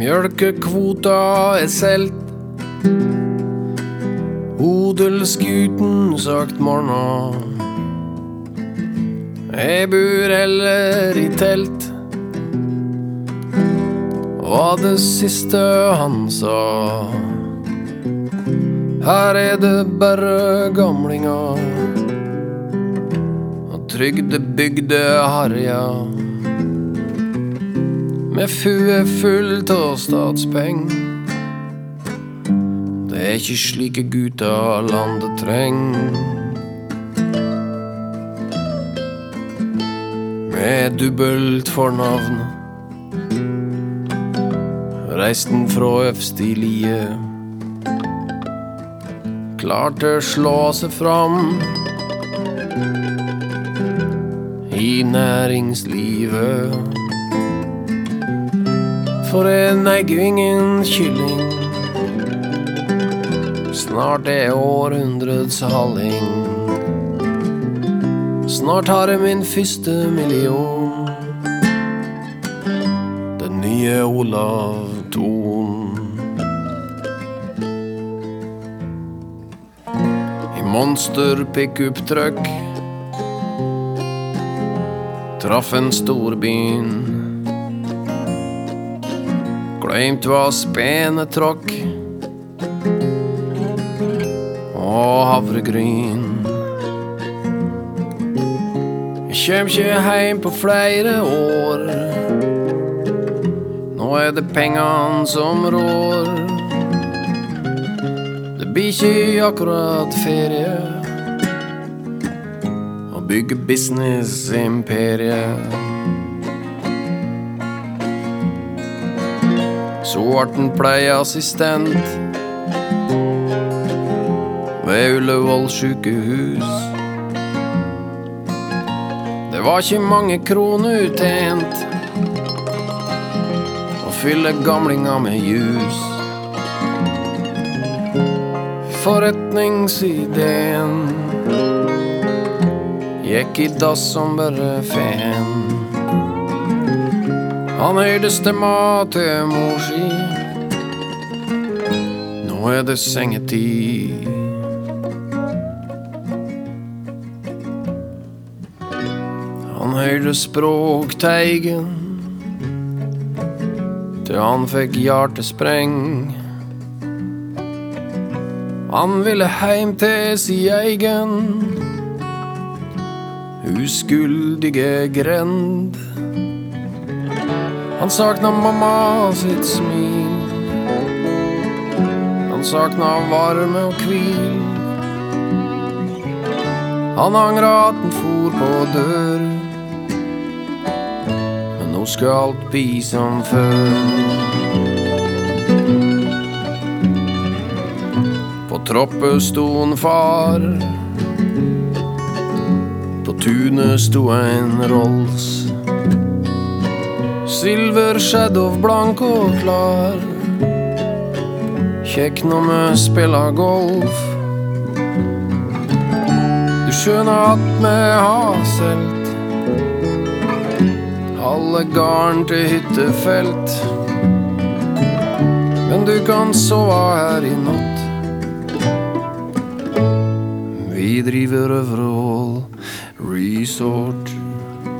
Mjølkekvota selt. Odelskuten sagt morgna. Jeg bor heller i telt, var det siste han sa. Her det bare gamlinger og trygdebygde harja, med fue fullt av statspeng. Det ikke slike gutter landet treng. Med dubbelt fornavn reisten fra Øvstilie, klarte slå seg fram i næringslivet. For en eier jo ingen kylling, snart århundrets halling. Snart har jeg min første million, den nye Olav Thon. I monster pick-up truck traff en storbyen. Glemt var spenetråkk og havregryn. Jeg kjem ikke heim på flere år, nå det pengene som rår. Det blir ikke akkurat ferie å bygge business-imperie. Så ble han pleieassistent ved Ullevål sykehus. Det var ikke mange kroner uttjent å fylle gamlinger med jus. Forretningsideen gikk i dass som bare fen. Han høyde stemma til mor si, nå det sengetid. Han høyde språkteigen til han fikk hjertespreng. Han ville heim til sin egen uskuldige grend. Han sakna mamma sitt smil, han sakna varme og hvil. Han angra at han for på dør, men nå skal alt bli som før. På troppet sto en far, på tunet sto en Rolls. Silver Shadow, blank og klar, kjekk når vi spiller golf. Du skjønner at vi har selt alle garn til hyttefelt, men du kan sove her i natt. Vi driver Øvrevoll Resort.